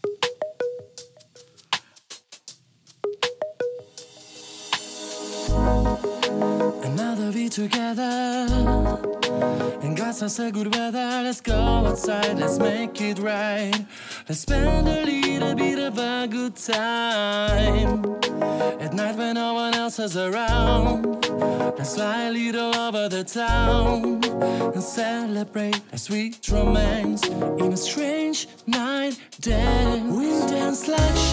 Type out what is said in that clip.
Another week together, and got such a good weather. Let's go outside, let's make it right. Let's spend a little bit of a good time. At night when no one else is around, let's fly a little over the town and celebrate a sweet romance in a strange night dance. We dance like